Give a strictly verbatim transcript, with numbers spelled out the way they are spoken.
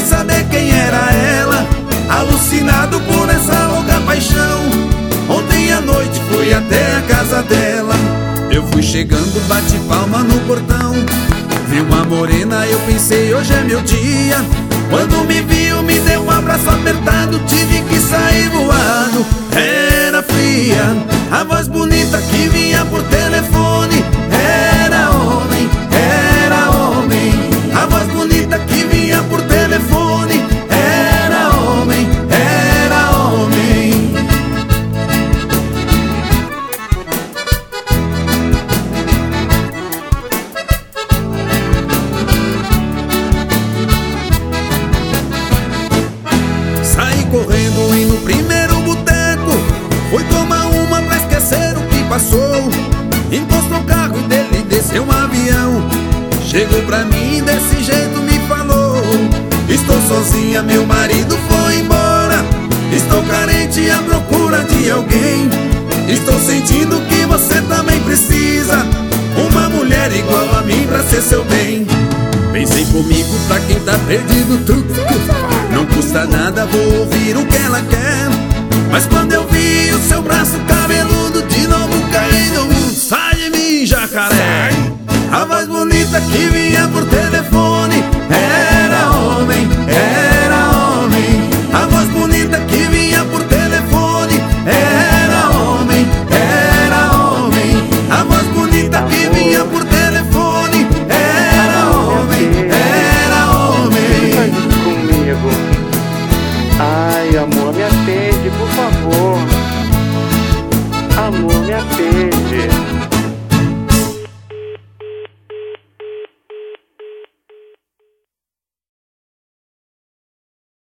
saber quem era ela, alucinado por essa louca paixão. Ontem à noite fui até a casa dela. Eu fui chegando, bati palma no portão. Vi uma morena, eu pensei, hoje é meu dia. Quando me viu, me deu um abraço apertado. Tive que sair voado. Era fria, a voz bonita que vinha por telefone. Era homem, era homem. A voz bonita que vinha por telefone. Era homem, era homem. Saí correndo e no primeiro boteco fui tomar uma pra esquecer o que passou. Encostou o carro e dele desceu um avião. Chegou pra mim e desse jeito me falou: estou sozinha, meu marido foi embora. Estou carente à procura de alguém. Estou sentindo que você também precisa. Uma mulher igual a mim pra ser seu bem. Pensei comigo, pra quem tá perdido tudo não custa nada, vou ouvir o que ela quer. Mas quando eu vi o seu braço cabeludo de novo caindo, sai de mim, jacaré. A voz bonita que vinha por telefone. Era homem, era homem. A voz bonita que vinha por telefone. Era homem, era homem. A voz bonita que vinha por telefone. Era homem, era homem. Faz isso comigo. Ai, amor, me atende, por favor. Amor, me atende.